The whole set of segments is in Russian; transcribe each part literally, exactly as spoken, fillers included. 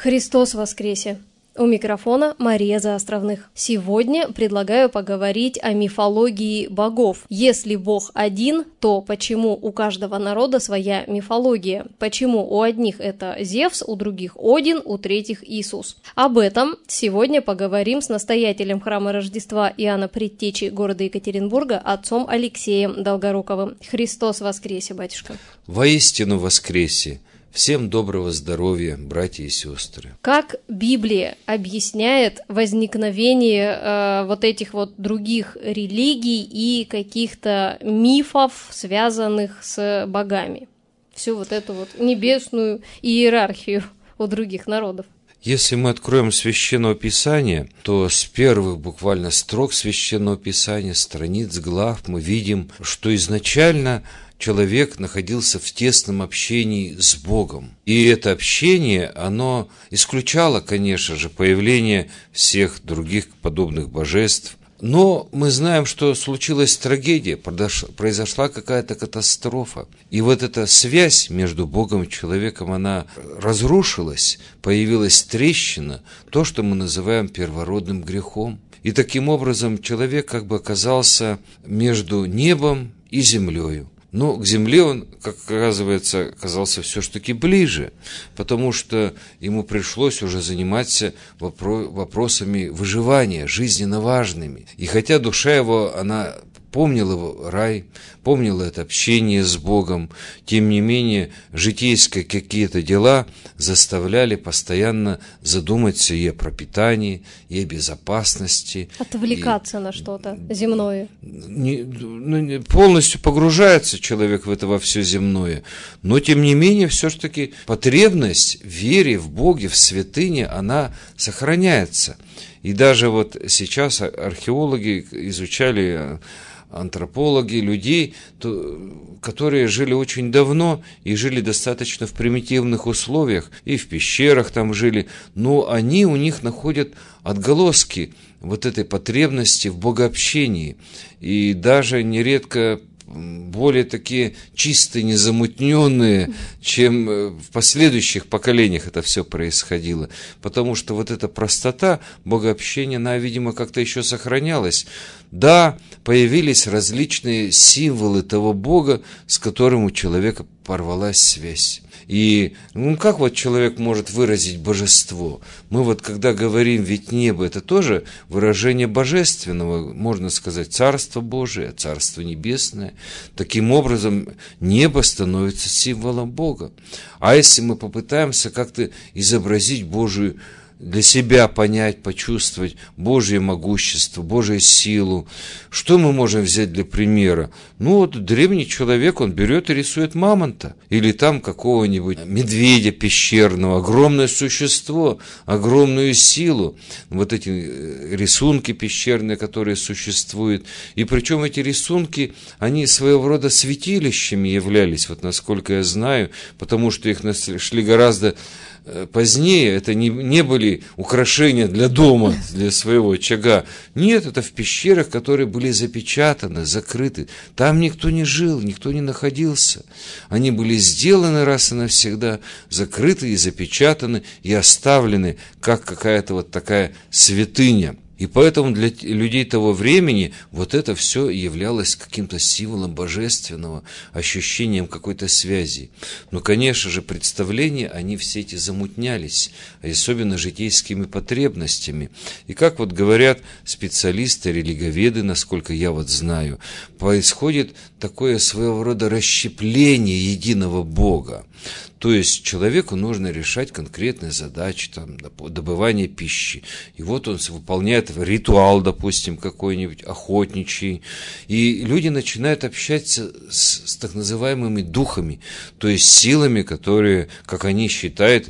Христос воскресе! У микрофона Мария Заостровных. Сегодня предлагаю поговорить о мифологии богов. Если Бог один, то почему у каждого народа своя мифология? Почему у одних это Зевс, у других Один, у третьих Иисус? Об этом сегодня поговорим с настоятелем храма Рождества Иоанна Предтечи города Екатеринбурга, отцом Алексеем Долгоруковым. Христос воскресе, батюшка! Воистину воскресе! Всем доброго здоровья, братья и сестры. Как Библия объясняет возникновение э, вот этих вот других религий и каких-то мифов, связанных с богами? Всю вот эту вот небесную иерархию у других народов. Если мы откроем Священное Писание, то с первых буквально строк Священного Писания, страниц, глав, мы видим, что изначально человек находился в тесном общении с Богом. И это общение, оно исключало, конечно же, появление всех других подобных божеств. Но мы знаем, что случилась трагедия, произошла какая-то катастрофа. И вот эта связь между Богом и человеком, она разрушилась, появилась трещина, то, что мы называем первородным грехом. И таким образом человек как бы оказался между небом и землею. Но к земле он, как оказывается, оказался все-таки ближе, потому что ему пришлось уже заниматься вопросами выживания, жизненно важными. И хотя душа его, она помнила его рай, помнила это общение с Богом, тем не менее житейские какие-то дела заставляли постоянно задуматься и о пропитании, и о безопасности. Отвлекаться и на что-то земное. Не, ну, полностью погружается человек в это во все земное, но тем не менее все-таки потребность в вере в Боге, в святыне, она сохраняется. И даже вот сейчас археологи изучали, антропологи, людей, то, которые жили очень давно и жили достаточно в примитивных условиях, и в пещерах там жили, но они у них находят отголоски вот этой потребности в богообщении, и даже нередко более такие чистые, незамутненные, чем в последующих поколениях это все происходило. Потому что вот эта простота богообщения, она, видимо, как-то еще сохранялась. Да, появились различные символы того Бога, с которым у человека порвалась связь. И ну, как вот человек может выразить божество? Мы вот когда говорим «ведь небо», это тоже выражение божественного, можно сказать, Царство Божие, Царство Небесное. Таким образом, небо становится символом Бога. А если мы попытаемся как-то изобразить Божию, для себя понять, почувствовать Божье могущество, Божью силу. Что мы можем взять для примера? Ну вот древний человек, он берет и рисует мамонта, или там какого-нибудь медведя пещерного, огромное существо, огромную силу. Вот эти рисунки пещерные, которые существуют. И причем эти рисунки, они своего рода святилищами являлись, вот насколько я знаю, потому что их нашли гораздо позднее. Это не, не были украшения для дома, для своего очага. Нет, это в пещерах, которые были запечатаны, закрыты. Там никто не жил, никто не находился. Они были сделаны раз и навсегда, закрыты и запечатаны, и оставлены, как какая-то вот такая святыня. И поэтому для людей того времени вот это все являлось каким-то символом божественного, ощущением какой-то связи. Но, конечно же, представления, они все эти замутнялись, особенно житейскими потребностями. И как вот говорят специалисты, религоведы, насколько я вот знаю, происходит такое своего рода расщепление единого Бога. То есть человеку нужно решать конкретные задачи, там, добывание пищи. И вот он выполняет ритуал, допустим, какой-нибудь охотничий. И люди начинают общаться с, с так называемыми духами, то есть силами, которые, как они считают,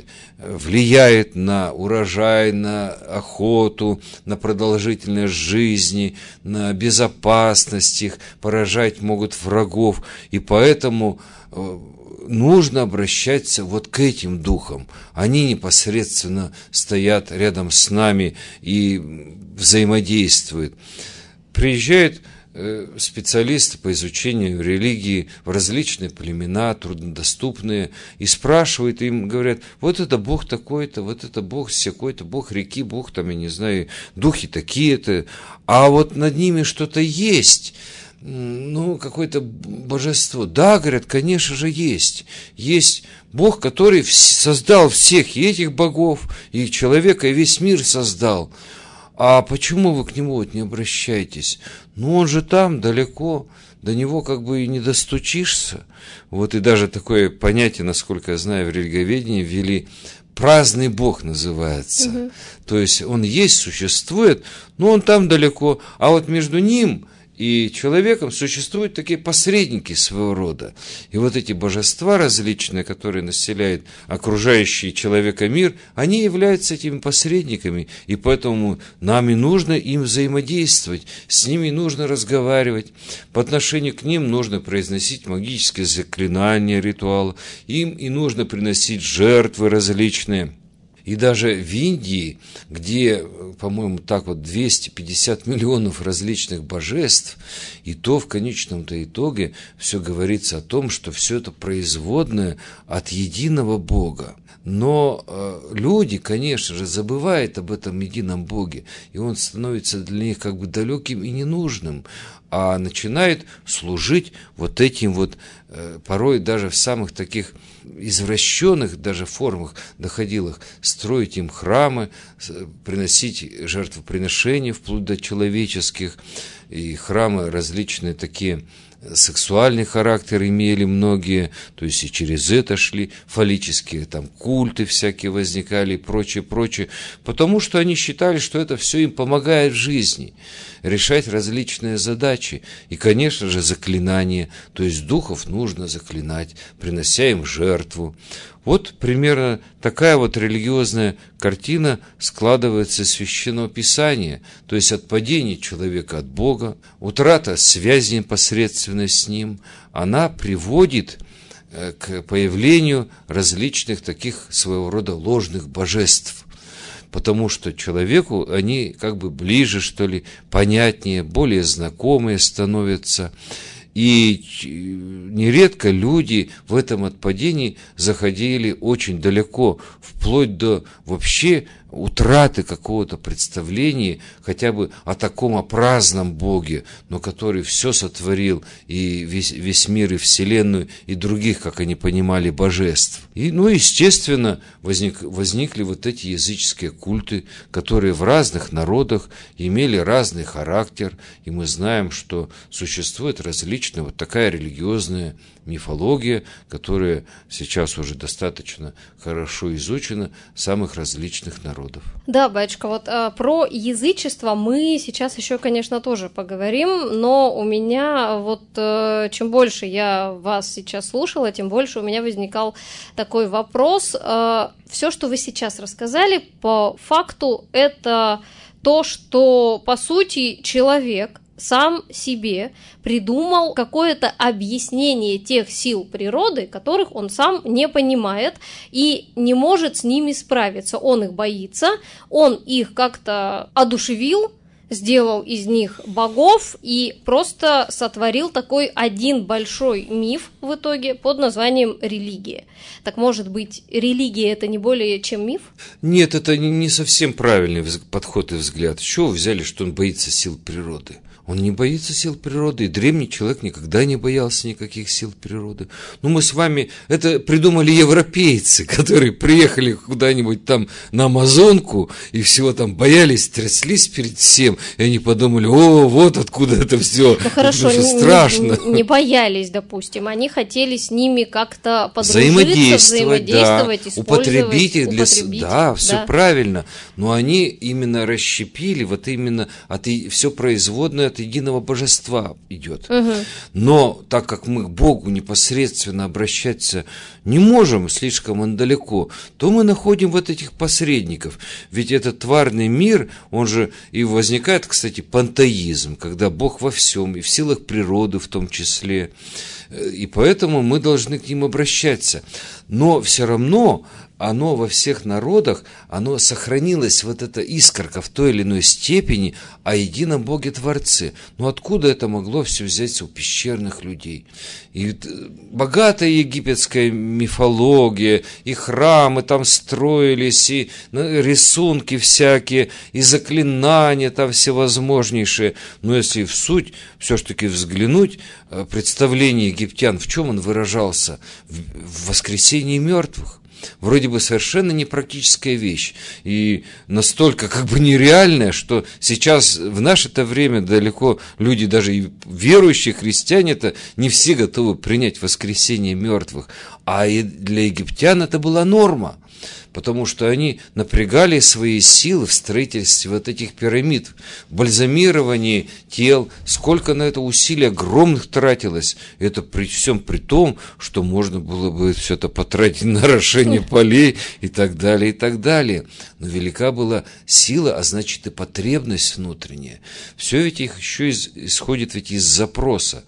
влияют на урожай, на охоту, на продолжительность жизни, на безопасность их, поражать могут врагов. И поэтому нужно обращаться вот к этим духам. Они непосредственно стоят рядом с нами и взаимодействуют. Приезжает специалисты по изучению религии в различные племена, труднодоступные, и спрашивают, им говорят, вот это Бог такой-то, вот это Бог всякой-то, Бог реки, Бог там, я не знаю, духи такие-то, а вот над ними что-то есть, ну, какое-то божество. Да, говорят, конечно же, есть. Есть Бог, который создал всех, и этих богов, и человека, и весь мир создал. А почему вы к нему вот не обращаетесь? Ну, он же там, далеко, до него как бы и не достучишься. Вот и даже такое понятие, насколько я знаю, в религиоведении ввели, праздный Бог называется. Угу. То есть он есть, существует, но он там далеко, а вот между ним и человеком существуют такие посредники своего рода. И вот эти божества различные, которые населяют окружающий человека мир, они являются этими посредниками, и поэтому нам и нужно им взаимодействовать, с ними нужно разговаривать, по отношению к ним нужно произносить магические заклинания, ритуалы, им и нужно приносить жертвы различные. И даже в Индии, где, по-моему, так вот двести пятьдесят миллионов различных божеств, и то в конечном-то итоге все говорится о том, что все это производное от единого Бога. Но э, люди, конечно же, забывают об этом едином Боге, и он становится для них как бы далеким и ненужным, а начинает служить вот этим вот, э, порой даже в самых таких извращенных даже формах доходилых, строить им храмы, приносить жертвоприношения вплоть до человеческих, и храмы различные такие, сексуальный характер имели многие, то есть и через это шли, фаллические там культы всякие возникали и прочее, прочее, потому что они считали, что это все им помогает в жизни, решать различные задачи, и, конечно же, заклинания, то есть духов нужно заклинать, принося им жертву. Вот примерно такая вот религиозная картина складывается из Священного Писания, то есть отпадение человека от Бога, утрата связи непосредственно с Ним, она приводит к появлению различных таких своего рода ложных божеств, потому что человеку они как бы ближе, что ли, понятнее, более знакомые становятся. И нередко люди в этом отпадении заходили очень далеко, вплоть до вообще утраты какого-то представления хотя бы о таком о праздном Боге, но который все сотворил, и весь, весь мир, и вселенную, и других, как они понимали, божеств. И, ну, естественно, возник, возникли вот эти языческие культы, которые в разных народах имели разный характер, и мы знаем, что существует различная вот такая религиозная мифология, которая сейчас уже достаточно хорошо изучена самых различных народов. Да, батюшка, вот а, про язычество мы сейчас еще, конечно, тоже поговорим, но у меня вот а, чем больше я вас сейчас слушала, тем больше у меня возникал такой вопрос. А, все, что вы сейчас рассказали, по факту это то, что, по сути, человек сам себе придумал какое-то объяснение тех сил природы, которых он сам не понимает и не может с ними справиться. Он их боится, он их как-то одушевил, сделал из них богов и просто сотворил такой один большой миф в итоге под названием религия. Так, может быть, религия – это не более чем миф? Нет, это не совсем правильный подход и взгляд. С чего вы взяли, что он боится сил природы? Он не боится сил природы, и древний человек никогда не боялся никаких сил природы. Ну, мы с вами, это придумали европейцы, которые приехали куда-нибудь там на Амазонку, и всего там боялись, тряслись перед всем, и они подумали, о, вот откуда это все, ну, хорошо, это не, страшно. Не, не боялись, допустим, они хотели с ними как-то подружиться, взаимодействовать, взаимодействовать да, употребить их для... употребить, да, все да. правильно, но они именно расщепили, вот именно от, все производное от единого божества идет. Угу. Но так как мы к Богу непосредственно обращаться не можем, слишком он далеко, то мы находим вот этих посредников. Ведь этот тварный мир, он же и возникает, кстати, пантеизм, когда Бог во всем, и в силах природы в том числе. И поэтому мы должны к ним обращаться. Но все равно оно во всех народах, оно сохранилось, вот эта искорка в той или иной степени о едином Боге-творце. Но откуда это могло все взяться у пещерных людей? И богатая египетская мифология, и храмы там строились, и рисунки всякие, и заклинания там всевозможнейшие. Но если в суть все-таки взглянуть, представление египтян, в чем он выражался? В воскресении мертвых. Вроде бы совершенно непрактическая вещь и настолько как бы нереальная, что сейчас в наше-то время далеко люди, даже и верующие христиане-то, не все готовы принять воскресение мертвых. А и для египтян это была норма, потому что они напрягали свои силы в строительстве вот этих пирамид, в бальзамировании тел, сколько на это усилий огромных тратилось. Это при всем при том, что можно было бы все это потратить на орошение полей и так далее, и так далее. Но велика была сила, а значит и потребность внутренняя. Все ведь их еще из, исходит ведь из запроса.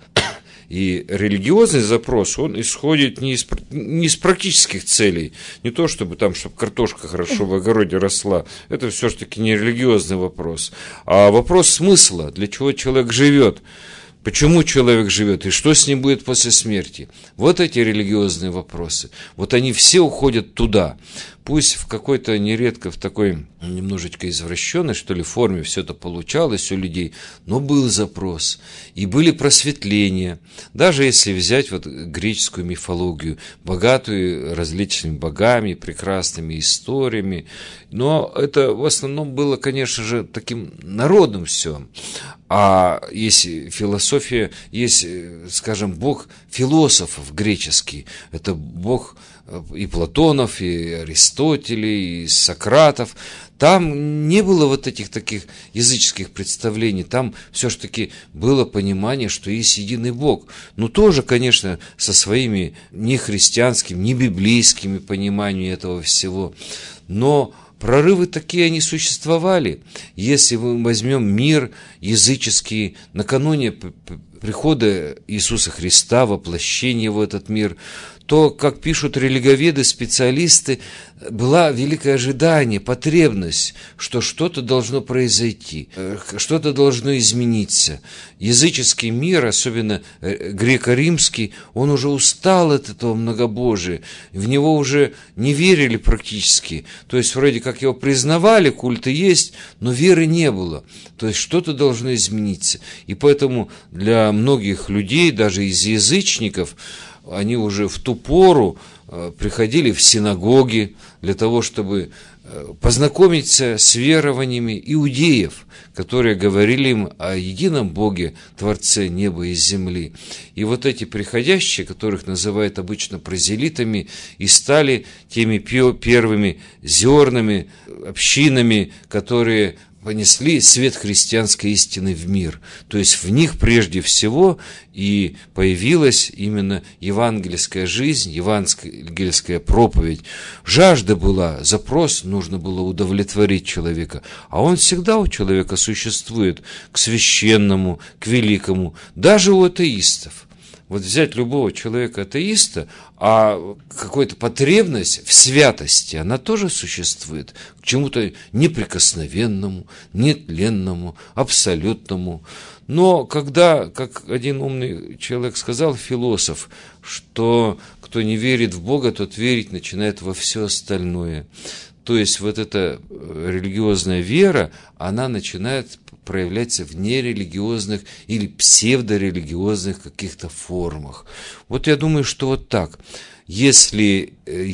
И религиозный запрос, он исходит не из, не из практических целей, не то чтобы там, чтобы картошка хорошо в огороде росла, это все-таки не религиозный вопрос, а вопрос смысла, для чего человек живет, почему человек живет и что с ним будет после смерти. Вот эти религиозные вопросы, вот они все уходят туда. Пусть в какой-то нередко в такой немножечко извращенной, что ли, форме все это получалось у людей, но был запрос, и были просветления. Даже если взять вот греческую мифологию, богатую различными богами, прекрасными историями, но это в основном было, конечно же, таким народным все. А есть философия, есть, скажем, бог философов греческий, это бог и Платонов, и Аристотелей, и Сократов. Там не было вот этих таких языческих представлений, там все-таки было понимание, что есть единый Бог. Но тоже, конечно, со своими не христианскими, не библейскими пониманиями этого всего. Но прорывы такие они существовали. Если мы возьмем мир языческий, накануне прихода Иисуса Христа, воплощения в этот мир, то, как пишут религоведы, специалисты, было великое ожидание, потребность, что что-то должно произойти, что-то должно измениться. Языческий мир, особенно греко-римский, он уже устал от этого многобожия, в него уже не верили практически, то есть вроде как его признавали, культы есть, но веры не было, то есть что-то должно измениться. И поэтому для многих людей, даже из язычников, они уже в ту пору приходили в синагоги для того, чтобы познакомиться с верованиями иудеев, которые говорили им о едином Боге, Творце неба и земли. И вот эти приходящие, которых называют обычно прозелитами, и стали теми первыми зернами, общинами, которые понесли свет христианской истины в мир. То есть в них прежде всего и появилась именно евангельская жизнь, евангельская проповедь. Жажда была, запрос нужно было удовлетворить человека. А он всегда у человека существует к священному, к великому, даже у атеистов. Вот взять любого человека-атеиста, а какая-то потребность в святости, она тоже существует, к чему-то неприкосновенному, нетленному, абсолютному. Но когда, как один умный человек сказал, философ, что кто не верит в Бога, тот верить начинает во все остальное. То есть вот эта религиозная вера, она начинает проявляться в нерелигиозных или псевдорелигиозных каких-то формах. Вот я думаю, что вот так. Если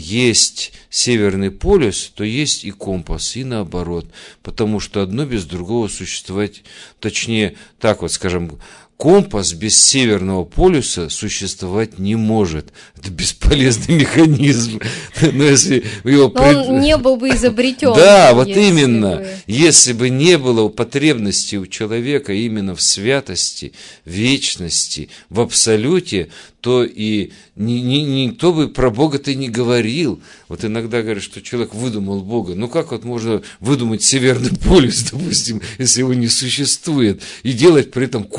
есть Северный полюс, то есть и компас, и наоборот. Потому что одно без другого существовать, точнее, так вот скажем, компас без Северного полюса существовать не может. Это бесполезный механизм. Но если его Но пред... он не был бы изобретен. Да, вот именно. Бы... Если бы не было потребности у человека именно в святости, в вечности, в абсолюте, то и ни, ни, никто бы про Бога-то и не говорил. Вот иногда говорят, что человек выдумал Бога. Ну как вот можно выдумать Северный полюс, допустим, если его не существует, и делать при этом компасы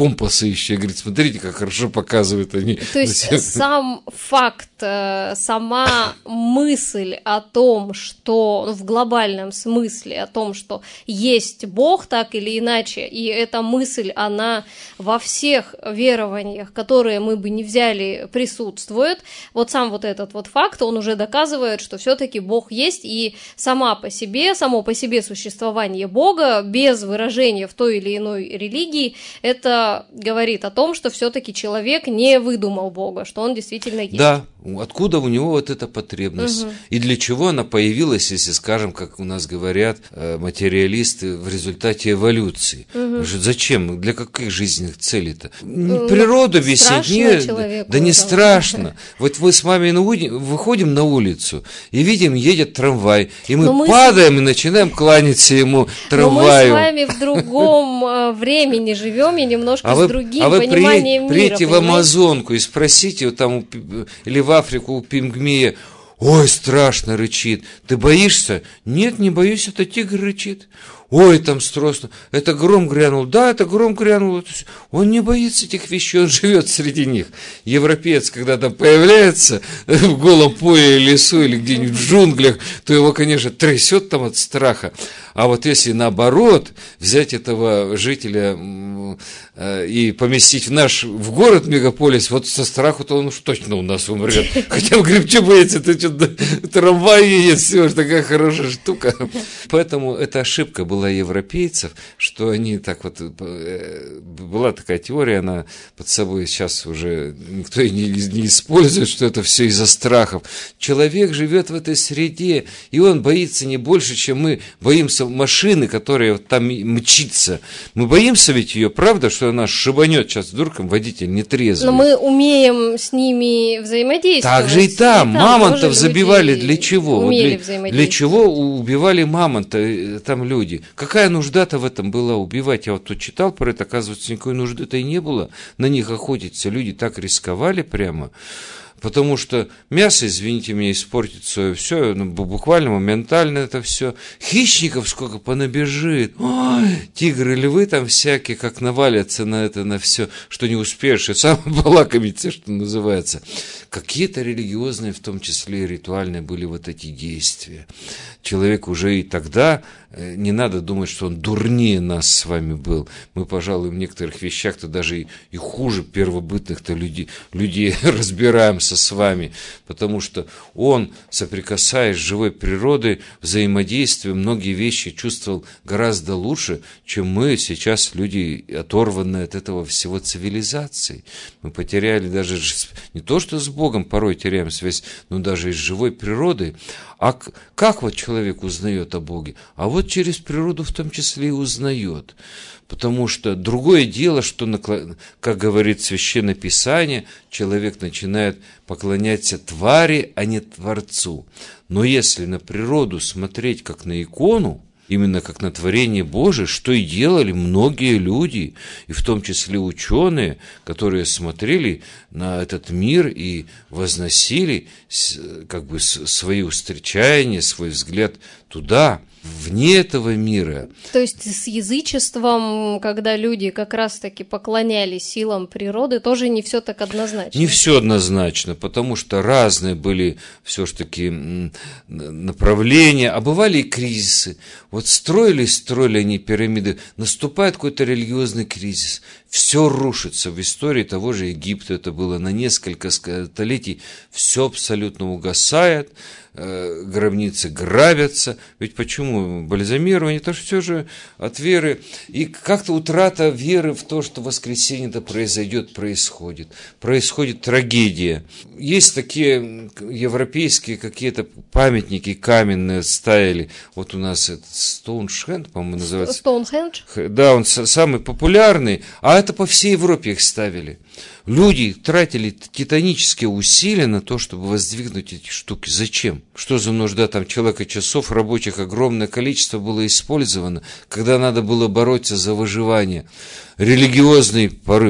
болеющие. Говорит, смотрите, как хорошо показывают они. То есть сам факт, сама мысль о том, что ну, в глобальном смысле, о том, что есть Бог так или иначе, и эта мысль, она во всех верованиях, которые мы бы не взяли, присутствует. Вот сам вот этот вот факт, он уже доказывает, что все-таки Бог есть, и сама по себе, само по себе существование Бога без выражения в той или иной религии, это говорит о том, что все-таки человек не выдумал Бога, что он действительно есть. Да, откуда у него вот эта потребность? Угу. И для чего она появилась, если, скажем, как у нас говорят материалисты, в результате эволюции? Угу. Зачем? Для каких жизненных целей-то? Ну, природу объяснить? Нет, да не страшно. Вот мы с вами выходим на улицу и видим, едет трамвай, и мы, мы падаем с... и начинаем кланяться ему, трамваю. Но мы с вами в другом времени живем и немножко а с вы, другим а вы пониманием при, мира. Придите в Амазонку и спросите вот там, или в Африку у пингвия, ой, страшно рычит. Ты боишься? Нет, не боюсь, это тигр рычит. Ой, там страшно, это гром грянул. Да, это гром грянул. Он не боится этих вещей, он живет среди них. Европеец, когда там появляется в голом поле, лесу или где-нибудь в джунглях, то его, конечно, трясет там от страха. А вот если наоборот взять этого жителя и поместить в наш, в город мегаполис, вот со страху-то он уж точно у нас умрет. Хотя он говорит, что боится, это что-то трамвай едет, все же такая хорошая штука. Поэтому эта ошибка была европейцев, что они так вот, была такая теория, она под собой сейчас уже никто и не, не использует, что это все из-за страхов. Человек живет в этой среде, и он боится не больше, чем мы боимся машины, которая там мчится. Мы боимся ведь ее, правда, что она шибанет сейчас дурком, водитель нетрезвый. Но мы умеем с ними взаимодействовать. Так же и там. И там мамонтов забивали для чего? Вот для, для чего убивали мамонта там люди? Какая нужда-то в этом была убивать? Я вот тут читал про это, оказывается, никакой нужды-то и не было на них охотиться. Люди так рисковали прямо. Потому что мясо, извините меня, испортится все, ну, буквально, моментально это все. Хищников сколько понабежит. Ой, тигры, львы там всякие, как навалятся на это, на все, что не успеешь, и сам полакомиться, что называется. Какие-то религиозные, в том числе и ритуальные, были вот эти действия. Человек уже и тогда, не надо думать, что он дурнее нас с вами был. Мы, пожалуй, в некоторых вещах-то даже и, и хуже первобытных-то людей, людей разбираемся с вами, потому что он, соприкасаясь с живой природой, взаимодействием, многие вещи чувствовал гораздо лучше, чем мы сейчас, люди, оторванные от этого всего цивилизации. Мы потеряли даже не то, что с Богом порой теряем связь, но даже и с живой природой. А как вот человек узнает о Боге? А вот через природу в том числе и узнает. Потому что другое дело, что, как говорит Священное Писание, человек начинает поклоняться твари, а не Творцу. Но если на природу смотреть как на икону, именно как на творение Божие, что и делали многие люди, и в том числе ученые, которые смотрели на этот мир и возносили как бы свои устречания, свой взгляд туда, вне этого мира. То есть с язычеством, когда люди как раз-таки поклонялись силам природы, тоже не все так однозначно? Не все однозначно, потому что разные были все-таки направления, а бывали и кризисы. Вот строили, строили они пирамиды, наступает какой-то религиозный кризис, все рушится. В истории того же Египта это было на несколько столетий, все абсолютно угасает, гробницы грабятся. Ведь почему? Бальзамирование, это же все же от веры. И как-то утрата веры в то, что воскресенье-то произойдет, происходит. Происходит трагедия. Есть такие европейские какие-то памятники каменные ставили. Вот у нас это Стоунхендж, по-моему, называется. Стоунхендж? Да, он самый популярный. А это по всей Европе их ставили. Люди тратили титанические усилия на то, чтобы воздвигнуть эти штуки. Зачем? Что за нужда? Там человека часов рабочих огромное количество было использовано, когда надо было бороться за выживание. Религиозный порыв.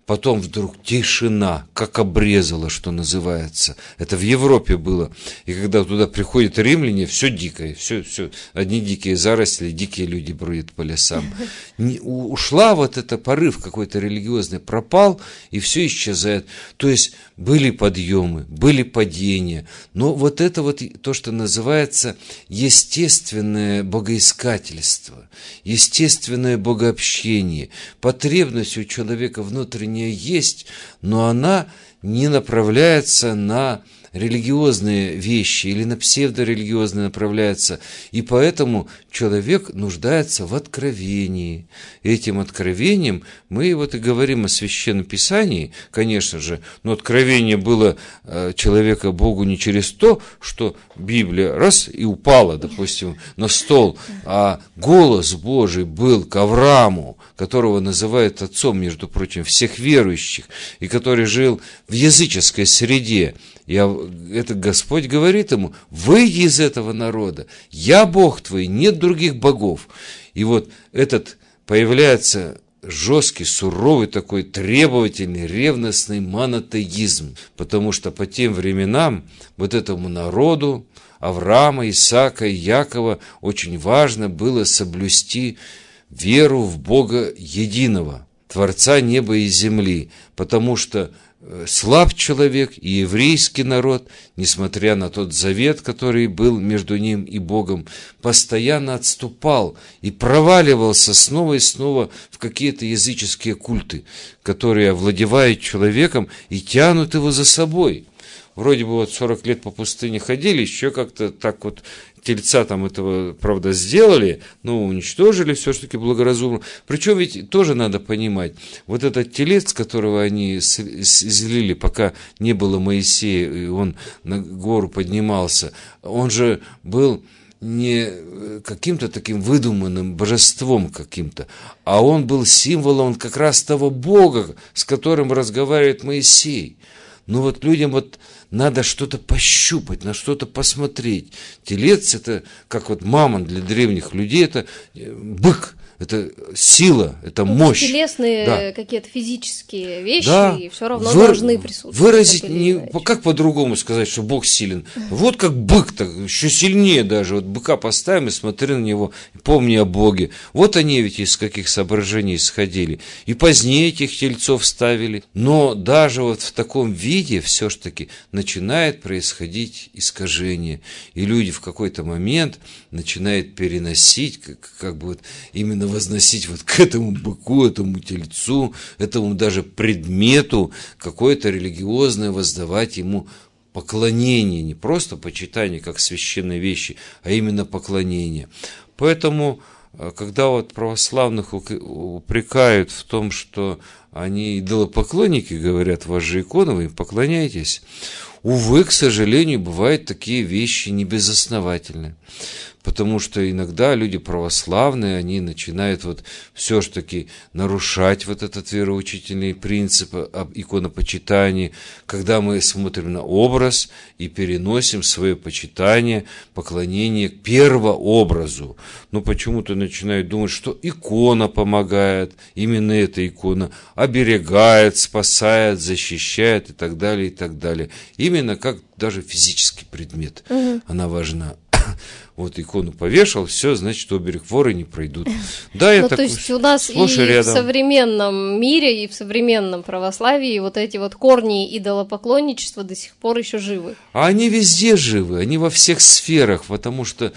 потом вдруг тишина, как обрезала, что называется. Это в Европе было. И когда туда приходят римляне, все дикое, все, все, одни дикие заросли, дикие люди бродят по лесам. Не, ушла вот эта порыв какой-то религиозный, пропал, и все исчезает. То есть были подъемы, были падения, но вот это вот то, что называется естественное богоискательство, естественное богообщение, потребность у человека внутренняя есть, но она не направляется на религиозные вещи или на псевдорелигиозные направляется, и поэтому человек нуждается в откровении. Этим откровением мы вот и говорим о Священном Писании, конечно же, но откровение было человека Богу не через то, что Библия раз и упала, допустим, на стол, а голос Божий был к Аврааму, которого называют отцом, между прочим, всех верующих, и который жил в языческой среде. И это Господь говорит ему: выйди из этого народа, я Бог твой, нет других богов. И вот этот появляется жесткий, суровый такой, требовательный, ревностный монотеизм, потому что по тем временам вот этому народу, Авраама, Исаака и Якова, очень важно было соблюсти веру в Бога единого, Творца неба и земли, потому что слаб человек и еврейский народ, несмотря на тот завет, который был между ним и Богом, постоянно отступал и проваливался снова и снова в какие-то языческие культы, которые овладевают человеком и тянут его за собой. Вроде бы вот сорок лет по пустыне ходили, еще как-то так вот тельца там этого, правда, сделали, но уничтожили все-таки благоразумно. Причем ведь тоже надо понимать, вот этот телец, которого они излили, пока не было Моисея, и он на гору поднимался, он же был не каким-то таким выдуманным божеством каким-то, а он был символом как раз того Бога, с которым разговаривает Моисей. Ну вот людям вот надо что-то пощупать, на что-то посмотреть. Телец – это, как вот мамонт для древних людей, это бык, это сила, это мощь. Телесные да. какие-то физические вещи, да. и все равно Вы, должны присутствовать. Выразить, не, как по-другому сказать, что Бог силен. Вот как бык, так, еще сильнее даже. Вот быка поставим и смотри на него, и помни о Боге. Вот они ведь из каких соображений исходили. И позднее этих тельцов ставили. Но даже вот в таком виде все-таки начинает происходить искажение. И люди в какой-то момент начинают переносить, как, как бы вот именно возносить вот к этому быку, этому тельцу, этому даже предмету какое-то религиозное, воздавать ему поклонение, не просто почитание, как священные вещи, а именно поклонение. Поэтому, когда вот православных упрекают в том, что они идолопоклонники, говорят, вас же иконы, вы им поклоняетесь, увы, к сожалению, бывают такие вещи небезосновательные. Потому что иногда люди православные, они начинают вот все-таки нарушать вот этот вероучительный принцип об иконопочитании, когда мы смотрим на образ и переносим свое почитание, поклонение к первообразу. Но почему-то начинают думать, что икона помогает, именно эта икона оберегает, спасает, защищает и так далее, и так далее. Именно как даже физический предмет. Угу. Она важна. Вот икону повешал, все, значит, оберег, воры не пройдут. Да, я ну, так то есть у нас и рядом. В современном мире, и в современном православии вот эти вот корни идолопоклонничества до сих пор еще живы. А они везде живы, они во всех сферах, потому что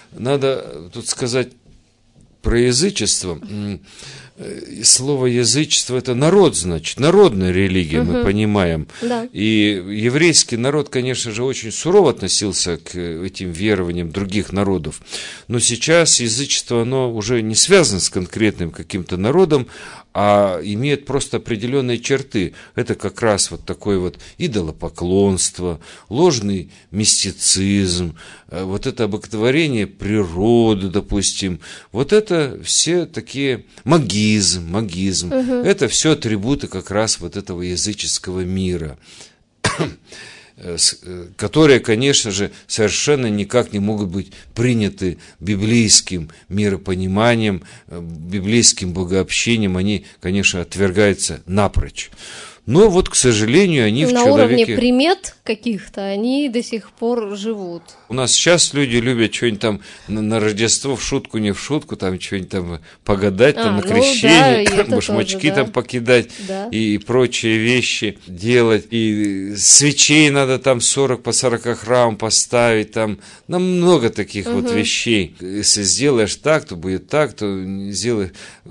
надо тут сказать про язычество. Слово язычество – это народ, значит, народная религия, угу. мы понимаем. Да. И еврейский народ, конечно же, очень сурово относился к этим верованиям других народов. Но сейчас язычество, оно уже не связано с конкретным каким-то народом, а имеет просто определенные черты. Это как раз вот такое вот идолопоклонство, ложный мистицизм, вот это обыкновение природы, допустим. Вот это все такие магизм, магизм. Угу. Это все атрибуты как раз вот этого языческого мира. которые, конечно же, совершенно никак не могут быть приняты библейским миропониманием, библейским богообщением, они, конечно, отвергаются напрочь. Но вот, к сожалению, они на в человеке... На уровне примет каких-то они до сих пор живут. У нас сейчас люди любят что-нибудь там на, на Рождество, в шутку, не в шутку, там что-нибудь там погадать, а, там на ну крещение, да, там, башмачки тоже, да. там покидать да. и, и прочие вещи делать. И свечей надо там сорок по сорока храм поставить, там ну, много таких угу. вот вещей. Если сделаешь так, то будет так, то сделаешь,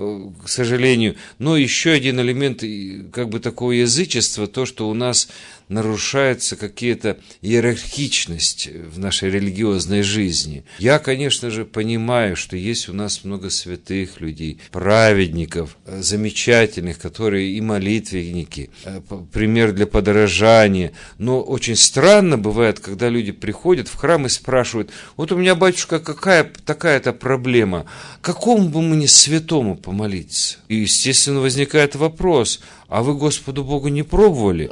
к сожалению. Но еще один элемент как бы такого язычества, то, что у нас нарушается какая-то иерархичность в нашей религиозной жизни. Я, конечно же, понимаю, что есть у нас много святых людей, праведников, замечательных, которые и молитвенники, пример для подражания. Но очень странно бывает, когда люди приходят в храм и спрашивают: вот у меня, батюшка, какая такая-то проблема, какому бы мне святому помолиться? И, естественно, возникает вопрос: а вы Господу Богу не пробовали?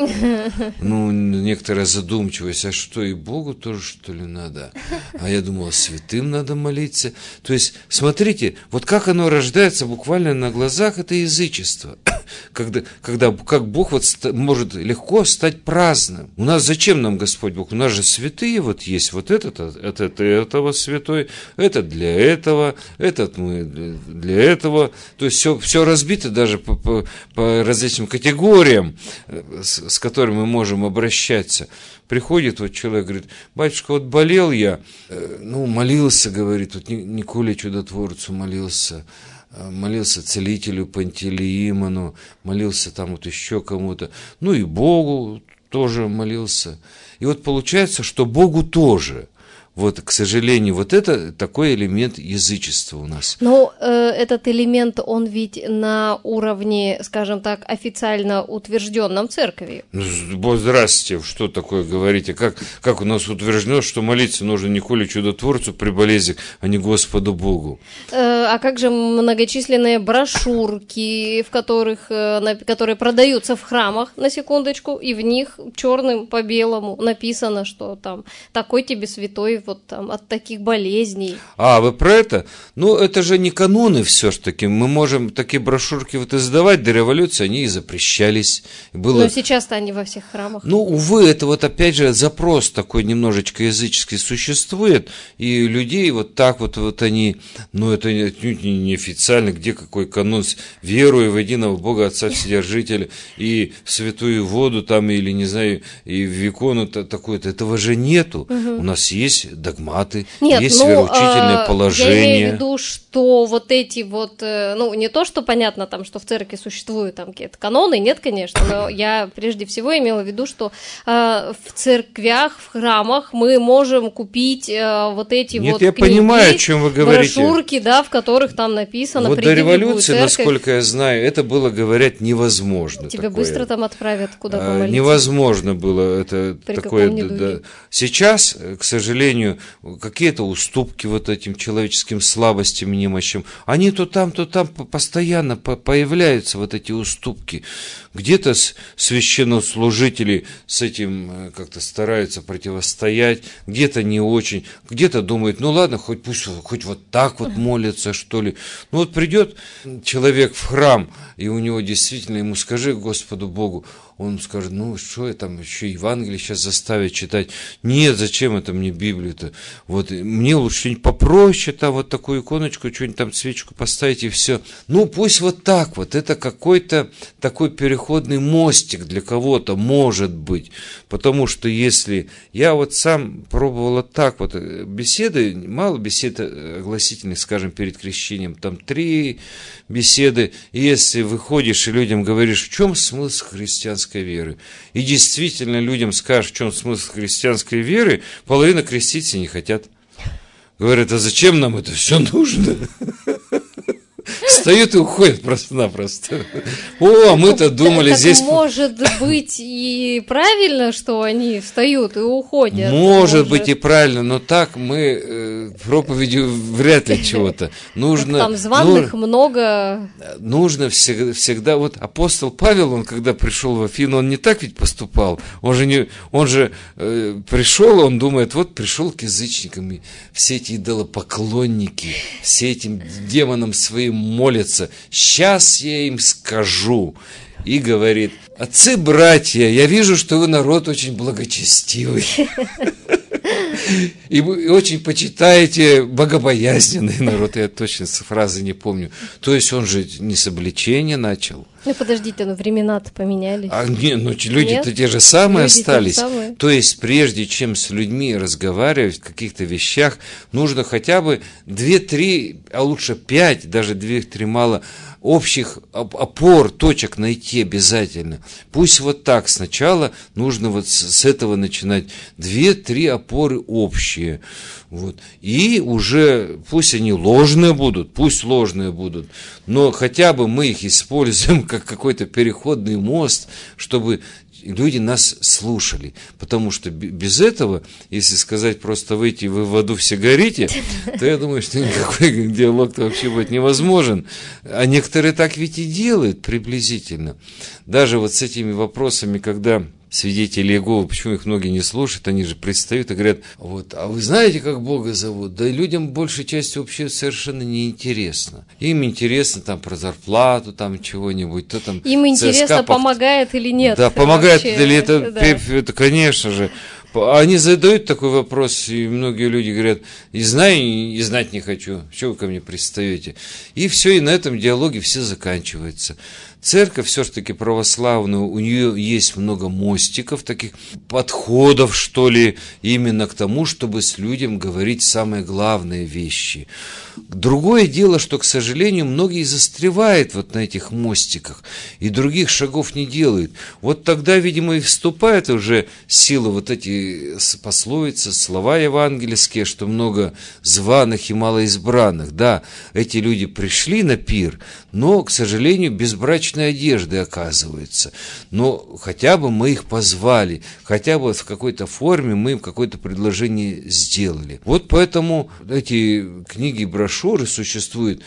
Ну, некоторая задумчивость, а что, и Богу тоже, что ли, надо? А я думал, святым надо молиться. То есть, смотрите, вот как оно рождается буквально на глазах, это язычество. Когда, когда как Бог вот может легко стать праздным. У нас зачем нам Господь Бог? У нас же святые вот есть. Вот этот от этого святой, этот для этого, этот мы для этого. То есть, все, все разбито даже по, по, по различным категориям, с, с которыми мы можем обращаться. Приходит вот человек, говорит: батюшка, вот болел я, ну, молился, говорит, вот Николе Чудотворцу молился, молился целителю Пантелеимону, молился там вот еще кому-то, ну и Богу тоже молился. И вот получается, что Богу тоже. Вот, к сожалению, вот это такой элемент язычества у нас. Но э, этот элемент, он ведь на уровне, скажем так, официально утвержденном церковью. Ну, здравствуйте, что такое говорите? Как, как у нас утверждено, что молиться нужно Николе Чудотворцу при болезни, а не Господу Богу? Э, а как же многочисленные брошюрки, в которых, э, на, которые продаются в храмах, на секундочку, и в них черным по белому написано, что там такой тебе святой вот там от таких болезней. А, вы про это? Ну, это же не каноны все-таки. Мы можем такие брошюрки вот издавать, до революции они и запрещались. Было... Но сейчас-то они во всех храмах. Ну, увы, это вот опять же запрос такой немножечко языческий существует, и людей вот так вот, вот они, ну, это отнюдь не неофициально, где какой канон, веруя в единого Бога Отца Вседержителя и в святую воду там, или, не знаю, и в икону такое-то, этого же нету. Угу. У нас есть догматы, Нет, есть ну, вероучительное э, положение. Я имею в виду, что вот эти вот, э, ну, не то, что понятно там, что в церкви существуют там какие-то каноны, нет, конечно, но я прежде всего имела в виду, что э, в церквях, в храмах мы можем купить э, вот эти нет, вот я книги, понимаю, о чем вы говорите. Брошюрки, да, в которых там написано: вот до революции, церковь. Насколько я знаю, это было, говорят, невозможно. Тебя такое. Быстро там отправят, куда помолиться. Невозможно было это При такое. Да. Сейчас, к сожалению, какие-то уступки вот этим человеческим слабостям и немощам, они то там, то там постоянно появляются вот эти уступки. Где-то священнослужители с этим как-то стараются противостоять, где-то не очень, где-то думают: ну ладно, хоть пусть хоть вот так вот молятся, что ли. Ну вот придет человек в храм, и у него действительно, ему скажи Господу Богу, он скажет: ну что я там еще Евангелие сейчас заставить читать? Нет, зачем это мне Библию-то? Вот мне лучше что-нибудь попроще, там вот такую иконочку, что-нибудь там свечку поставить и все. Ну пусть вот так вот, это какой-то такой переходный мостик для кого-то, может быть. Потому что если я вот сам пробовала так вот, беседы, мало бесед огласительных, скажем, перед крещением, там три беседы, и если выходишь и людям говоришь, в чем смысл христианской веры, и действительно людям скажешь, в чем смысл христианской веры, половина креститься не хотят. Говорят: а зачем нам это все нужно? встают и уходят просто-напросто. О, мы-то думали, так здесь... может быть и правильно, что они встают и уходят. Может, может быть и правильно, но так мы э, проповедью вряд ли чего-то. Нужно... Там званых ну, много... Нужно всегда, всегда... Вот апостол Павел, он когда пришел в Афину, он не так ведь поступал. Он же, не, он же э, пришел, он думает, вот пришел к язычникам, и все эти идолопоклонники, все этим демонам своим молятся. Сейчас я им скажу. И говорит: отцы-братья, я вижу, что вы народ очень благочестивый. И вы очень почитаете богобоязненный народ. Я точно фразы не помню. То есть он же не с обличения начал. Ну, подождите, ну времена-то поменялись. А не, ну люди-то те же самые люди остались. Самые. То есть, прежде чем с людьми разговаривать в каких-то вещах, нужно хотя бы две-три, а лучше пять, даже две-три мало, общих опор, точек найти обязательно. Пусть вот так сначала нужно вот с этого начинать. Две-три опоры общие. Вот. И уже пусть они ложные будут, пусть ложные будут, но хотя бы мы их используем как какой-то переходный мост, чтобы люди нас слушали. Потому что без этого, если сказать просто выйти, вы в аду все горите, то я думаю, что никакой диалог-то вообще будет невозможен. А некоторые так ведь и делают приблизительно. Даже вот с этими вопросами, когда свидетели Иеговы, почему их многие не слушают, они же предстают и говорят: вот, а вы знаете, как Бога зовут? Да и людям большей частью вообще совершенно неинтересно. Им интересно там про зарплату, там чего-нибудь, то там им интересно, ЦСКА, помогает или нет. Да, помогает вообще, или это, да. это, конечно же. Они задают такой вопрос, и многие люди говорят: и знаю, и знать не хочу, что вы ко мне пристаете? И все, и на этом диалоге все заканчивается. Церковь все-таки православная, у нее есть много мостиков, таких подходов, что ли, именно к тому, чтобы с людям говорить самые главные вещи. Другое дело, что, к сожалению, многие застревают вот на этих мостиках и других шагов не делают. Вот тогда, видимо, и вступает уже сила вот эти пословицы, слова евангельские, что много званых и мало избранных. Да, эти люди пришли на пир, но, к сожалению, без брачной одежды оказываются. Но хотя бы мы их позвали, хотя бы в какой-то форме мы им какое-то предложение сделали. Вот поэтому эти книги, брошюры существуют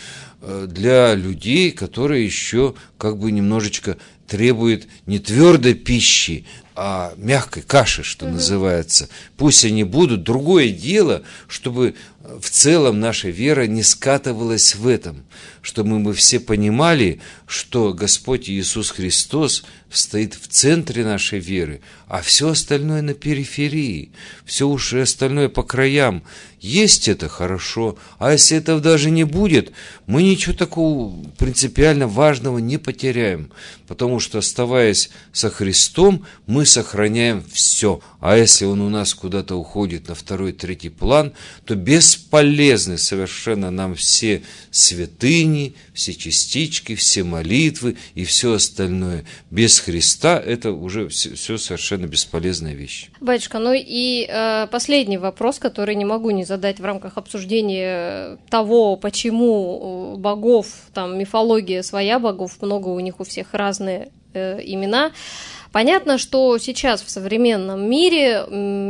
для людей, которые еще как бы немножечко требуют не твердой пищи, а мягкой каши, что угу. называется. Пусть они будут. Другое дело, чтобы в целом наша вера не скатывалась в этом, чтобы мы все понимали, что Господь Иисус Христос стоит в центре нашей веры, а все остальное на периферии, все уж остальное по краям. Есть это хорошо, а если этого даже не будет, мы ничего такого принципиально важного не потеряем, потому что, оставаясь со Христом, мы сохраняем все. А если Он у нас куда-то уходит на второй, третий план, то бесполезны совершенно нам все святыни, все частички, все молитвы и все остальное. Без Христа это уже все, все совершенно бесполезная вещь. Батюшка, ну и э, последний вопрос, который не могу не задать в рамках обсуждения того, почему богов, там мифология своя богов, много у них у всех разные э, имена. Понятно, что сейчас в современном мире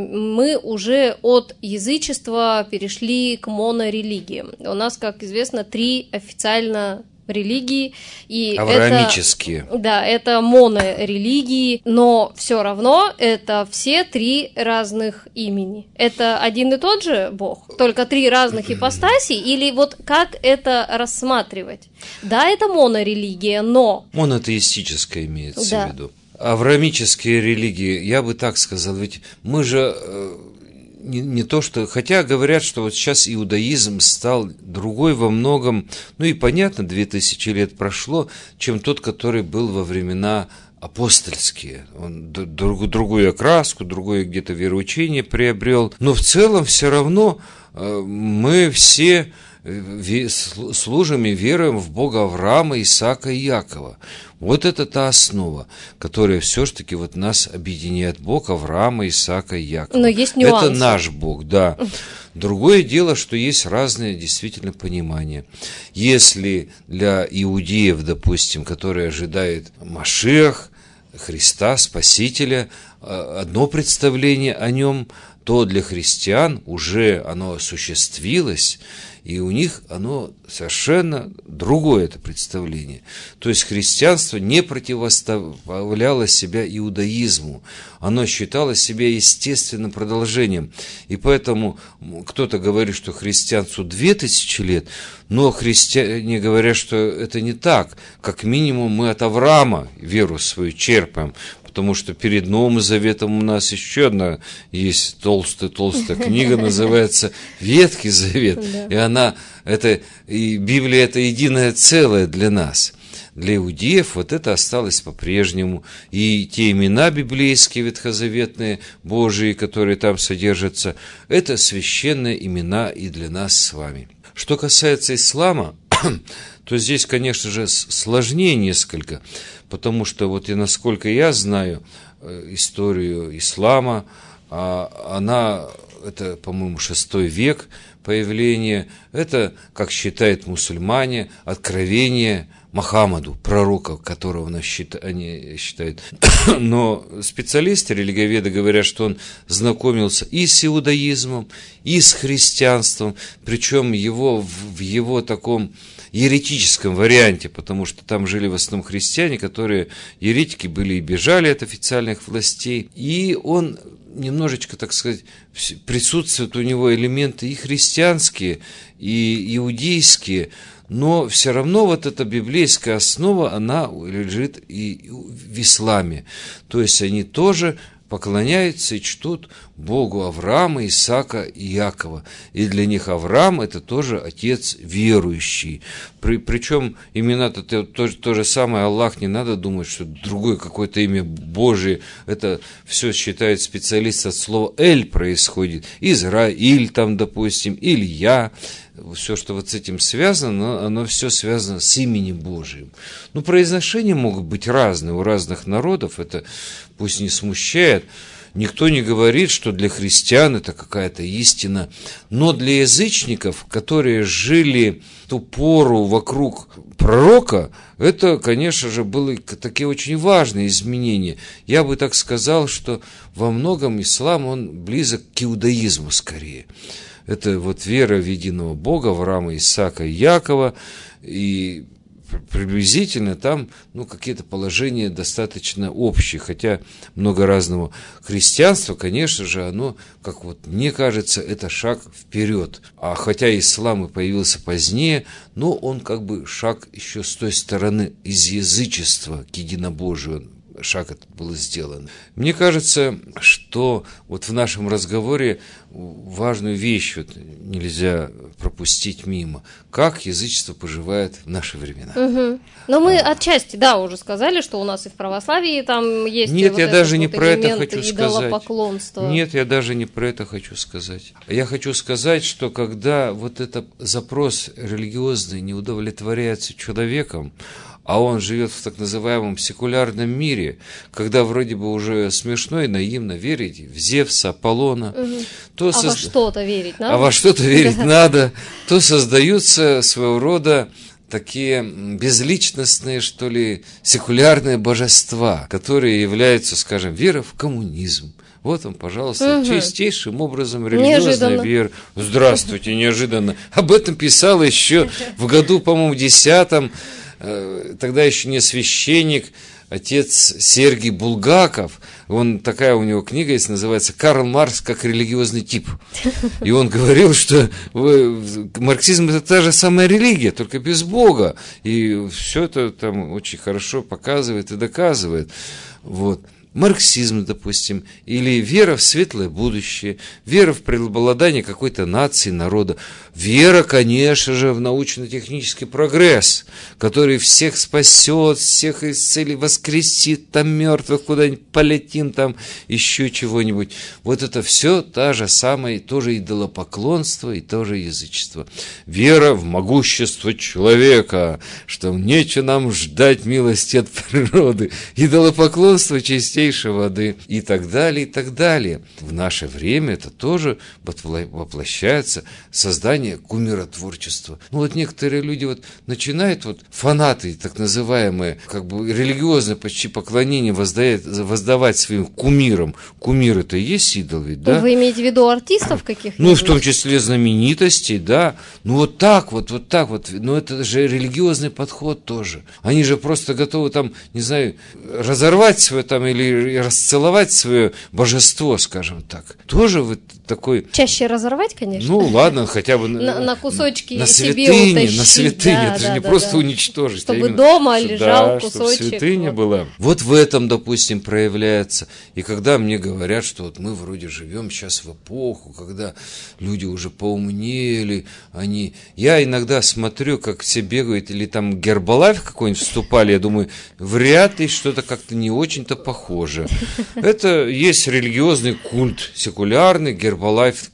мы уже от язычества перешли к монорелигиям. У нас, как известно, три официально религии. И авраамические. Это, да, это монорелигии, но все равно это все три разных имени. Это один и тот же Бог, только три разных ипостаси, или вот как это рассматривать? Да, это монорелигия, но... Монотеистическая имеется да. в виду. Авраамические религии, я бы так сказал, ведь мы же э, не, не то что, хотя говорят, что вот сейчас иудаизм стал другой во многом, ну и понятно, две тысячи лет прошло, чем тот, который был во времена апостольские. Он друг, другую окраску, другое где-то вероучение приобрел, но в целом все равно э, мы все служим и веруем в Бога Авраама, Исаака и Якова. Вот это та основа, которая все-таки вот нас объединяет. Бог Авраама, Исаака и Якова. Но есть нюансы. Это наш Бог, да. Другое дело, что есть разные действительно понимания. Если для иудеев, допустим, которые ожидают Машиах, Христа, Спасителя, одно представление о нем, то для христиан уже оно осуществилось, и у них оно совершенно другое это представление. То есть христианство не противоставляло себя иудаизму, оно считало себя естественным продолжением. И поэтому кто-то говорит, что христианству две тысячи лет, но христиане говорят, что это не так. Как минимум мы от Авраама веру свою черпаем, потому что перед Новым Заветом у нас еще одна есть толстая-толстая книга, называется Ветхий Завет. Да. И она, это, и Библия это единое целое для нас. Для иудеев вот это осталось по-прежнему. И те имена библейские, ветхозаветные, Божии, которые там содержатся, это священные имена и для нас с вами. Что касается ислама, то здесь, конечно же, сложнее несколько, потому что, вот и насколько я знаю историю ислама, она, это, по-моему, шестой век появления, это, как считают мусульмане, откровение Мухаммаду, пророка, которого они считают. Но специалисты, религиоведы говорят, что он знакомился и с иудаизмом, и с христианством, причем его, в его таком еретическом варианте, потому что там жили в основном христиане, которые еретики были и бежали от официальных властей. И он немножечко, так сказать, присутствуют у него элементы и христианские, и иудейские, но все равно вот эта библейская основа, она лежит и в исламе. То есть они тоже поклоняются и чтут Богу Авраама, Исаака и Иакова. И для них Авраам – это тоже отец верующий. При, причем имена-то то, то, то же самое, Аллах, не надо думать, что другое какое-то имя Божие. Это все считают специалисты от слова «эль» происходит. Израиль там, допустим, Илья. Все, что вот с этим связано, оно все связано с именем Божиим. Ну, произношения могут быть разные у разных народов, это пусть не смущает. Никто не говорит, что для христиан это какая-то истина, но для язычников, которые жили в ту пору вокруг пророка, это, конечно же, были такие очень важные изменения. Я бы так сказал, что во многом ислам, он близок к иудаизму скорее. Это вот вера в единого Бога, Авраама, Исаака и Якова, и приблизительно там, ну, какие-то положения достаточно общие, хотя много разного. Христианство, конечно же, оно, как вот мне кажется, это шаг вперед. А хотя ислам и появился позднее, но он как бы шаг еще с той стороны, из язычества к единобожию, шаг этот был сделан. Мне кажется, что вот в нашем разговоре важную вещь вот нельзя пропустить мимо. Как язычество поживает в наши времена. Угу. Но мы а. отчасти, да, уже сказали, что у нас и в православии там есть. Нет, вот я даже не вот про это хочу сказать. Идолопоклонство. Нет, я даже не про это хочу сказать. Я хочу сказать, что когда вот этот запрос религиозный не удовлетворяется человеком, а он живет в так называемом секулярном мире, когда вроде бы уже смешно и наивно верить в Зевса, Аполлона. Угу. То а соз... во что-то верить надо? А во что-то верить надо. То создаются своего рода такие безличностные, что ли, секулярные божества, которые являются, скажем, вера в коммунизм. Вот он, пожалуйста, угу. чистейшим образом религиозная вера. Здравствуйте, неожиданно. Об этом писал еще в году, по-моему, десятом, тогда еще не священник, отец Сергий Булгаков. Он, такая у него книга есть, называется «Карл Маркс как религиозный тип». И он говорил, что марксизм – это та же самая религия, только без Бога. И все это там очень хорошо показывает и доказывает. Вот. Марксизм, допустим, или вера в светлое будущее, вера в преобладание какой-то нации, народа, вера, конечно же, в научно-технический прогресс, который всех спасет, всех исцелит, воскресит, там мертвых куда-нибудь полетим, там еще чего-нибудь. Вот это все та же самая, тоже идолопоклонство и тоже язычество. Вера в могущество человека, что нечего нам ждать милости от природы. Идолопоклонство частей чистейшей воды и так далее, и так далее. В наше время это тоже воплощается создание кумиротворчества. Ну вот некоторые люди вот начинают, вот фанаты, так называемые, как бы религиозное почти поклонение воздавать, воздавать своим кумирам. Кумир это и есть идол ведь, да? Вы имеете в виду артистов каких-нибудь? Ну, в том числе знаменитостей, да. Ну, вот так вот, вот так вот. Но это же религиозный подход тоже. Они же просто готовы там, не знаю, разорвать свое там или расцеловать свое божество, скажем так. Тоже вот такой... Чаще разорвать, конечно. Ну, ладно, хотя бы... На, на кусочки на себе святыне, утащить. на святыне. Да, это да, же не да, просто да. уничтожить. Чтобы а именно, дома что, лежал да, кусочек. Чтобы святыня вот. была. Вот в этом, допустим, проявляется. И когда мне говорят, что вот мы вроде живем сейчас в эпоху, когда люди уже поумнели, они... Я иногда смотрю, как все бегают, или там Гербалайф какой-нибудь вступали, я думаю, вряд ли что-то как-то не очень-то похоже. Это есть религиозный культ, секулярный, Гербалайф,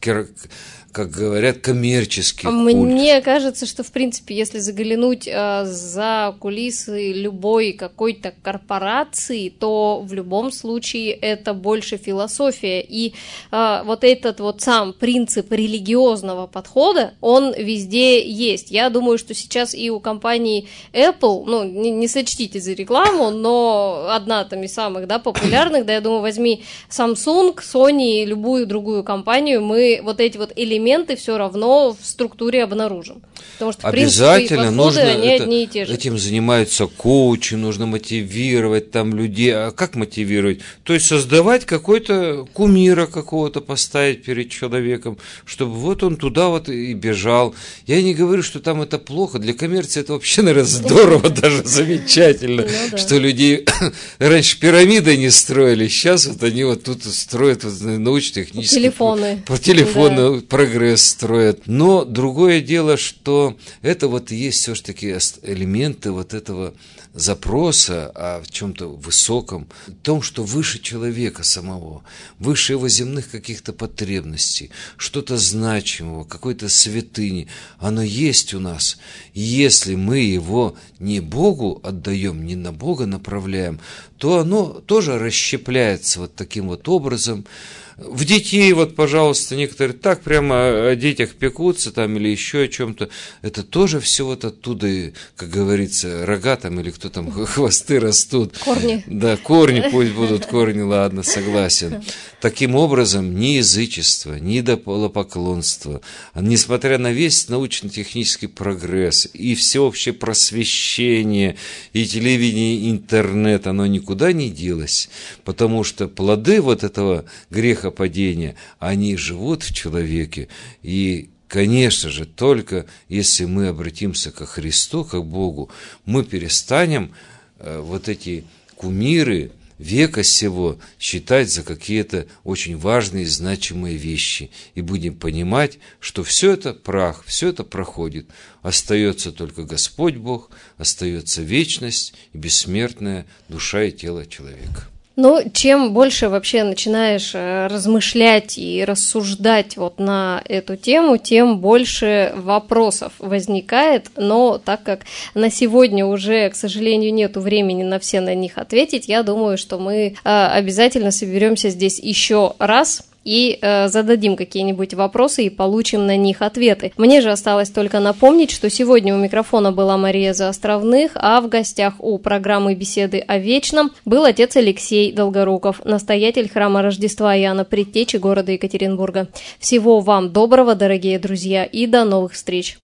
как говорят, коммерческий культ. Мне кажется, что, в принципе, если заглянуть э, за кулисы любой какой-то корпорации, то в любом случае это больше философия. И э, вот этот вот сам принцип религиозного подхода, он везде есть. Я думаю, что сейчас и у компании Apple, ну, не, не сочтите за рекламу, но одна там из самых, да, популярных, да, я думаю, возьми Samsung, Sony, любую другую компанию, мы вот эти вот элементы элементы все равно в структуре обнаружим. Потому что, в обязательно принципе, подходы, нужно они это, одни и те же. Этим занимаются коучи, нужно мотивировать там людей. А как мотивировать? То есть создавать какой-то кумира какого-то, поставить перед человеком, чтобы вот он туда вот и бежал. Я не говорю, что там это плохо. Для коммерции это вообще, наверное, здорово, даже замечательно, что людей раньше пирамиды не строили, сейчас вот они вот тут строят научно-технические телефоны. Про телефоны, прогресс строят. Но другое дело, что это вот есть все-таки элементы вот этого запроса о чем-то высоком, о том, что выше человека самого, выше его земных каких-то потребностей, что-то значимого, какой-то святыни, оно есть у нас. И если мы его не Богу отдаем, не на Бога направляем, то оно тоже расщепляется вот таким вот образом. В детей, вот, пожалуйста, некоторые так прямо о детях пекутся там или еще о чем-то. Это тоже все вот оттуда, как говорится, рога там или кто там, хвосты растут. Корни. Да, корни, пусть будут корни, ладно, согласен. Таким образом, ни язычество, ни идолопоклонство, несмотря на весь научно-технический прогресс и всеобщее просвещение, и телевидение, и интернет, оно никуда не делось, потому что плоды вот этого греха падения, они живут в человеке, и, конечно же, только если мы обратимся ко Христу, как Богу, мы перестанем э, вот эти кумиры века сего считать за какие-то очень важные и значимые вещи, и будем понимать, что все это прах, все это проходит, остается только Господь Бог, остается вечность и бессмертная душа и тело человека. Ну, чем больше вообще начинаешь размышлять и рассуждать вот на эту тему, тем больше вопросов возникает, но так как на сегодня уже, к сожалению, нету времени на все на них ответить, я думаю, что мы обязательно соберемся здесь еще раз и э, зададим какие-нибудь вопросы и получим на них ответы. Мне же осталось только напомнить, что сегодня у микрофона была Мария Заостровных, а в гостях у программы «Беседы о вечном» был отец Алексей Долгоруков, настоятель храма Рождества Иоанна Предтечи города Екатеринбурга. Всего вам доброго, дорогие друзья, и до новых встреч!